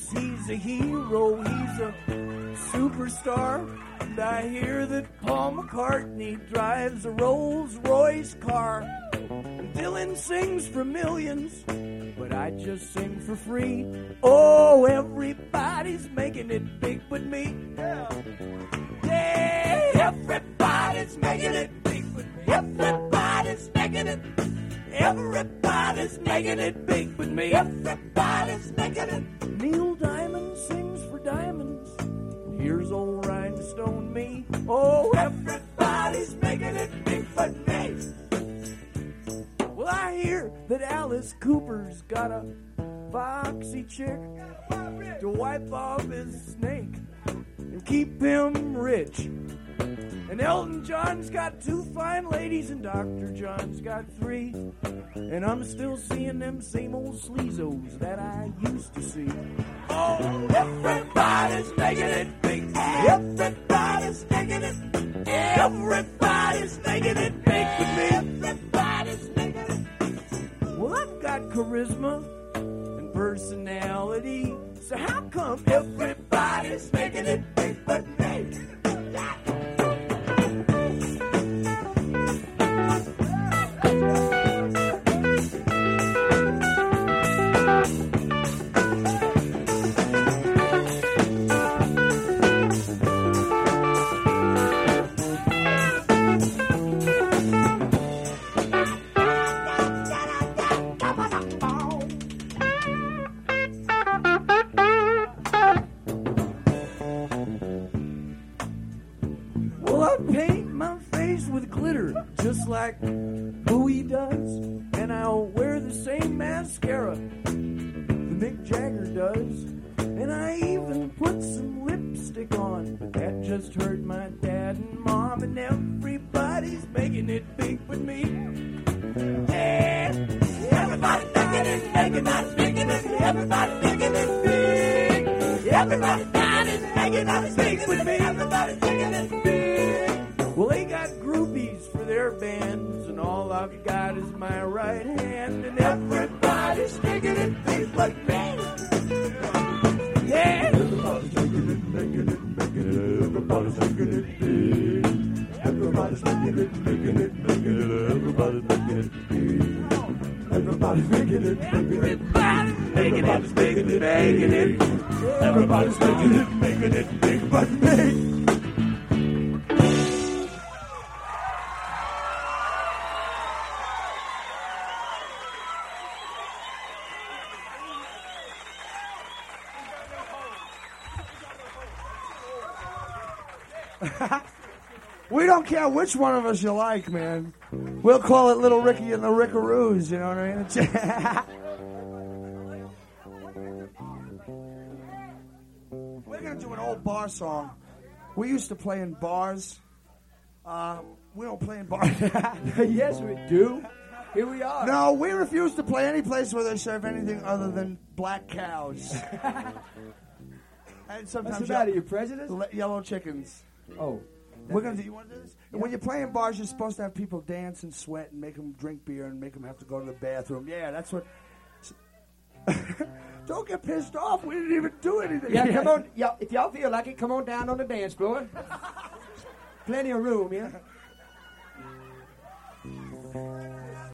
he's a hero, he's a superstar. And I hear that Paul McCartney drives a Rolls-Royce car. And Dylan sings for millions, but I just sing for free. Oh, everybody's making it big but me. Yeah, everybody's making it big but me. Everybody's making it. Everybody's making it big but me. Everybody's making it. Neil Diamond sings for diamonds. Here's old rhinestone me. Oh, everybody's making it big but me. Well, I hear that Alice Cooper's got a foxy chick to wipe off his snake and keep him rich. And Elton John's got 2 fine ladies and Dr. John's got 3. And I'm still seeing them same old sleazos that I used to see. Oh, everybody's making it big. Everybody's making it. Everybody's making it big with me. Everybody's making it. Well, I've got charisma and personality. So how come everybody's making it big but me? Just like Bowie does, and I'll wear the same mascara that Mick Jagger does, and I even put some lipstick on, but that just hurt my dad and mom, and everybody's making it big with me. Yeah, everybody's making it, everybody's making it, everybody's making it big. Everybody's making it big with me. Everybody's making it big. Well, they got groupies for their bands, and all I've got is my right hand, and everybody's making it big but me. Yeah. Everybody's making it, making it, making it. Everybody's making it big. Everybody's making it, making it, making it. Everybody's making it big. Everybody's making it, making it. Everybody's making it, making it. Everybody's making it big but me. We don't care which one of us you like, man. We'll call it Little Ricky and the Rickaroos, you know what I mean? We're going to do an old bar song. We used to play in bars. We don't play in bars. Yes, we do. Here we are. No, we refuse to play any place where they serve anything other than black cows. And sometimes what's the matter, you prejudice? Yellow chickens. Oh. We're gonna do. You want to do this? Yeah. When you play in bars, you're supposed to have people dance and sweat and make them drink beer and make them have to go to the bathroom. Yeah, that's what. Don't get pissed off. We didn't even do anything. Yeah, come on. Yeah, if y'all feel like it, come on down on the dance floor. Plenty of room, yeah.